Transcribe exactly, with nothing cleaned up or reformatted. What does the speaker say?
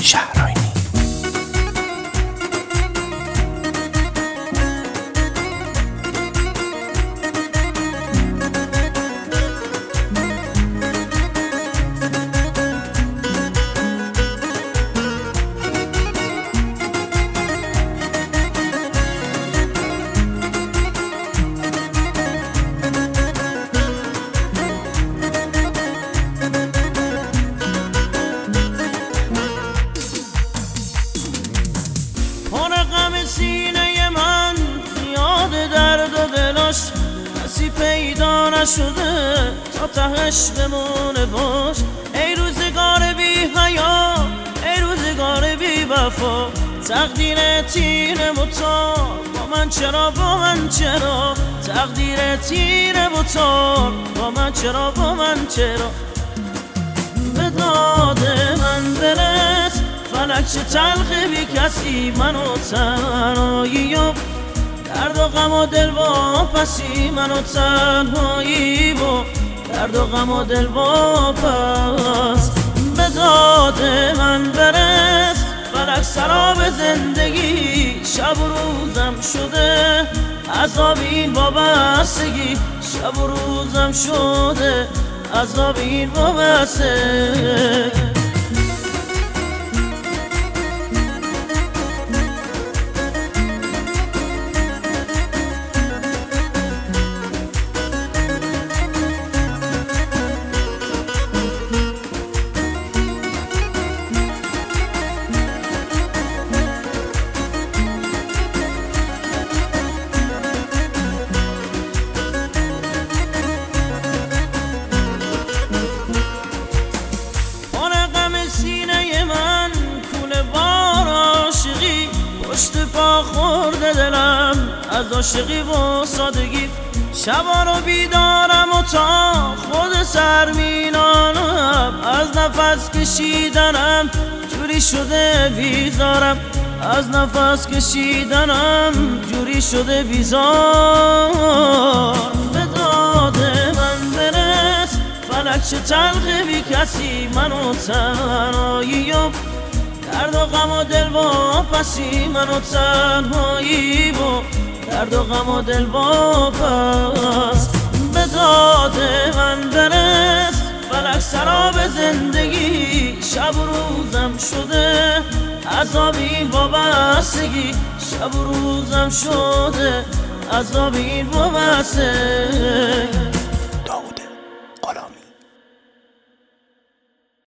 شهرآیینی. سینه من یاد درد و دلاش کسی پیدا نشده تا تهش بمونه باش. ای روزگار بی حیا، ای روزگار بی وفا، تقدیر تیره و تار با من چرا، با من چرا، تقدیر تیره و تار با من چرا، با من چرا. به داد من برس فلک چه تلخ بی کسی، منو تنهایی و درد و غم و دل واپسی، منو تنهایی و درد و غم و دل واپس. به داد من برس فلک سراب زندگی، شب و روزم شده عذاب این وابستگی، شب و روزم شده عذاب این وابستگی. پشت پا خورده دلم از عاشقی و سادگی، شبا رو بیدارم و تا خود سر مینانم، از نفس کشیدنم جوری شده بیزارم، از نفس کشیدنم جوری شده بیزار. به داد من برس فلک چه تلخ بی کسی، منو تنهایی و درد و غم و دل واپسی، منو تنهایی و درد و غم و دل واپس. به داد من برس فلک سراب زندگی، شب و روزم شده عذاب این وابستگی، شب و روزم شده عذاب این وابستگی.